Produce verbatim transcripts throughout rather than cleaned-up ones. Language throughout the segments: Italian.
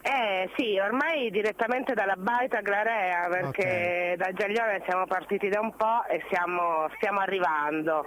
Eh sì, ormai direttamente dalla Baita a Glarea, perché Ok. da Giaglione siamo partiti da un po' e siamo, stiamo arrivando.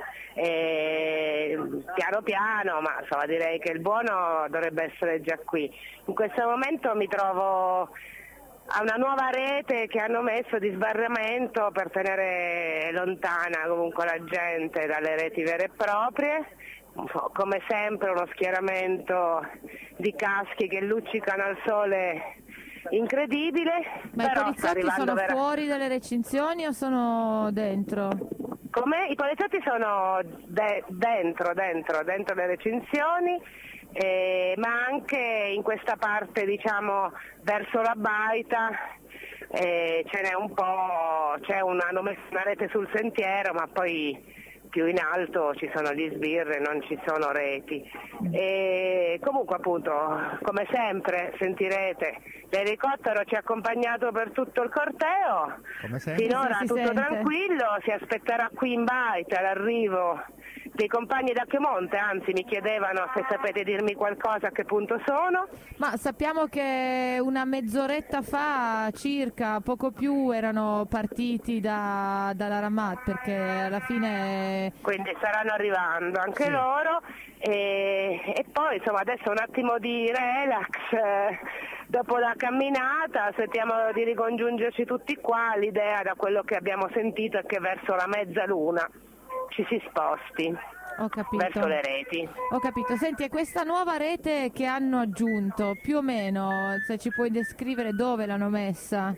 E, piano piano, ma insomma direi che il buono dovrebbe essere già qui. In questo momento mi trovo a una nuova rete che hanno messo di sbarramento per tenere lontana comunque la gente dalle reti vere e proprie. Come sempre uno schieramento di caschi che luccicano al sole incredibile. Ma i però sta poliziotti arrivando sono vera- fuori dalle recinzioni o sono dentro? Come? I poliziotti sono de- dentro, dentro, dentro le recinzioni, eh, ma anche in questa parte, diciamo, verso la Baita, eh, ce n'è un po', c'è una, hanno messo una rete sul sentiero, ma poi più in alto ci sono gli sbirri, non ci sono reti. E comunque appunto, come sempre sentirete, l'elicottero ci ha accompagnato per tutto il corteo, Come sempre. finora Sì, si tutto sente. tranquillo, si aspetterà qui in Baita l'arrivo dei compagni da Piemonte, anzi mi chiedevano se sapete dirmi qualcosa a che punto sono. Ma sappiamo che una mezz'oretta fa circa, poco più, erano partiti da, dalla Ramat, perché alla fine... Quindi staranno arrivando anche Sì. loro e, e poi insomma adesso un attimo di relax, eh, dopo la camminata aspettiamo di ricongiungerci tutti qua. L'idea, da quello che abbiamo sentito, è che verso la mezzaluna ci si sposti Ho capito. verso le reti. Ho capito. Senti, e questa nuova rete che hanno aggiunto, più o meno, se ci puoi descrivere dove l'hanno messa?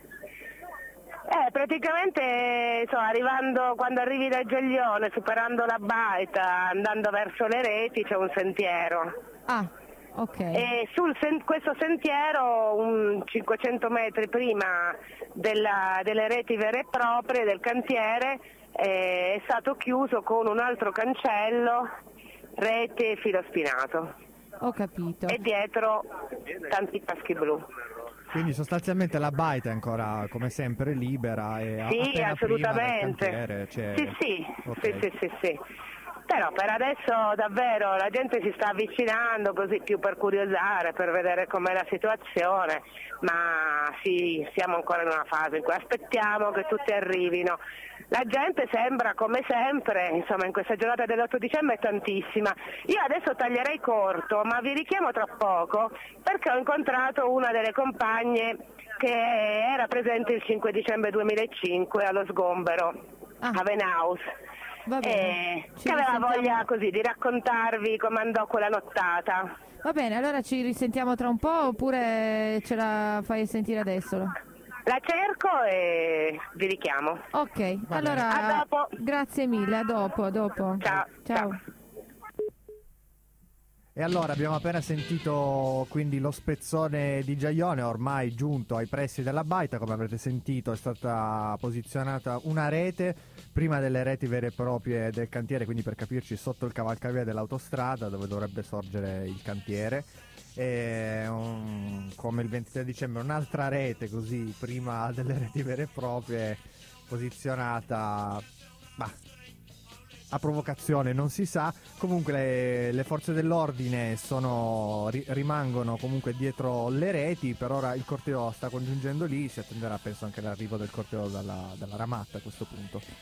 Eh, praticamente so, arrivando, quando arrivi da Giaglione, superando la Baita, andando verso le reti c'è un sentiero. Ah, ok. E su questo sentiero, un cinquecento metri prima della, delle reti vere e proprie del cantiere, eh, è stato chiuso con un altro cancello, rete e filo spinato. Ho capito. E dietro tanti caschi blu. Quindi sostanzialmente la Baita è ancora come sempre libera e Sì, appena assolutamente. prima del cantiere c'è... Sì, sì, Ok. sì, sì, sì, sì. Però per adesso davvero la gente si sta avvicinando così più per curiosare, per vedere com'è la situazione, ma sì, siamo ancora in una fase in cui aspettiamo che tutti arrivino. La gente sembra, come sempre, insomma in questa giornata dell'otto dicembre è tantissima. Io adesso taglierei corto, ma vi richiamo tra poco perché ho incontrato una delle compagne che era presente il cinque dicembre duemilacinque allo Sgombero, Ah. a Venaus. Va bene. Eh, Ci che aveva risentiamo- voglia così di raccontarvi come andò quella nottata. Va bene, allora ci risentiamo tra un po' oppure ce la fai sentire adesso? La cerco e vi richiamo. Ok, Va allora bene. A dopo. grazie mille, a dopo, a dopo. Ciao. Ciao. E allora abbiamo appena sentito quindi lo spezzone di Giaglione, ormai giunto ai pressi della Baita. Come avrete sentito è stata posizionata una rete prima delle reti vere e proprie del cantiere, quindi per capirci sotto il cavalcavia dell'autostrada dove dovrebbe sorgere il cantiere. E um, come il ventitré dicembre un'altra rete così prima delle reti vere e proprie posizionata, bah, a provocazione, non si sa. Comunque le, le forze dell'ordine sono, ri, rimangono comunque dietro le reti. Per ora il corteo sta congiungendo lì, si attenderà penso anche l'arrivo del corteo dalla, dalla Ramat a questo punto.